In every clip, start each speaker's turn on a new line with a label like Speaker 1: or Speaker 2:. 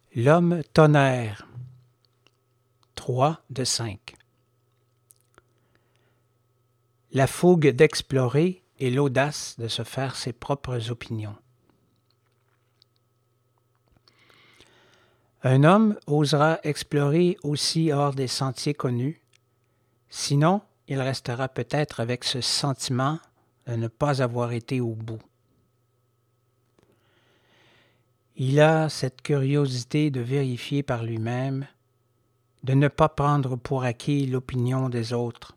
Speaker 1: L'homme tonnerre. 3 de 5. La fougue d'explorer et l'audace de se faire ses propres opinions. Un homme osera explorer aussi hors des sentiers connus, sinon il restera peut-être avec ce sentiment de ne pas avoir été au bout. Il a cette curiosité de vérifier par lui-même, de ne pas prendre pour acquis l'opinion des autres.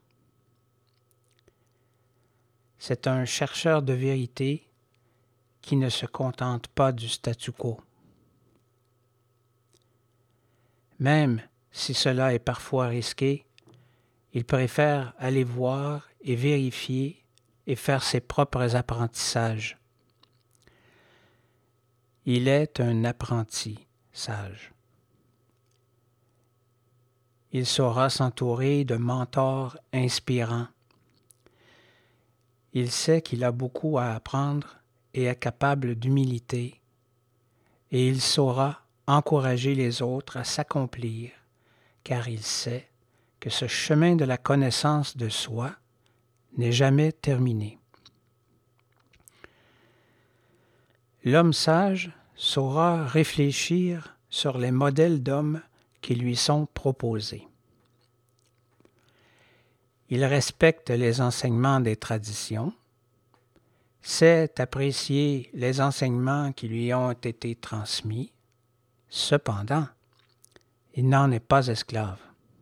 Speaker 1: C'est un chercheur de vérité qui ne se contente pas du statu quo. Même si cela est parfois risqué, il préfère aller voir et vérifier et faire ses propres apprentissages. Il est un apprenti sage. Il saura s'entourer de mentors inspirants. Il sait qu'il a beaucoup à apprendre et est capable d'humilité, et il saura encourager les autres à s'accomplir, car il sait que ce chemin de la connaissance de soi n'est jamais terminé. L'homme sage saura réfléchir sur les modèles d'hommes qui lui sont proposés. Il respecte les enseignements des traditions, sait apprécier les enseignements qui lui ont été transmis. Cependant, il n'en est pas esclave.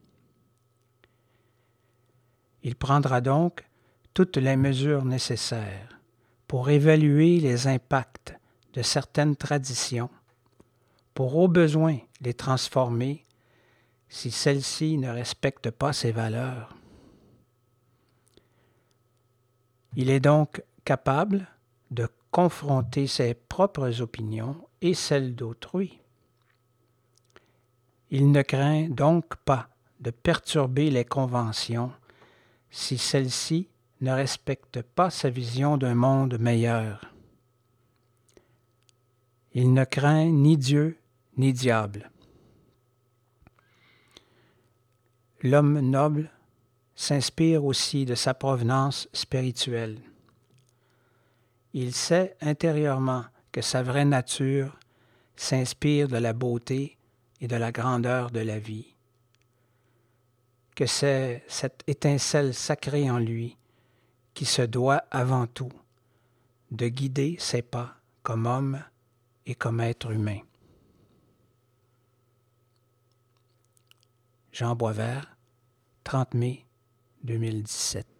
Speaker 1: Il prendra donc toutes les mesures nécessaires pour évaluer les impacts de certaines traditions, pour au besoin les transformer si celles-ci ne respectent pas ses valeurs. Il est donc capable de confronter ses propres opinions et celles d'autrui. Il ne craint donc pas de perturber les conventions si celles-ci ne respectent pas sa vision d'un monde meilleur. Il ne craint ni Dieu ni diable. L'homme noble s'inspire aussi de sa provenance spirituelle. Il sait intérieurement que sa vraie nature s'inspire de la beauté et de la grandeur de la vie, que c'est cette étincelle sacrée en lui qui se doit avant tout de guider ses pas comme homme et comme être humain. Jean Boisvert, 30 mai 2017.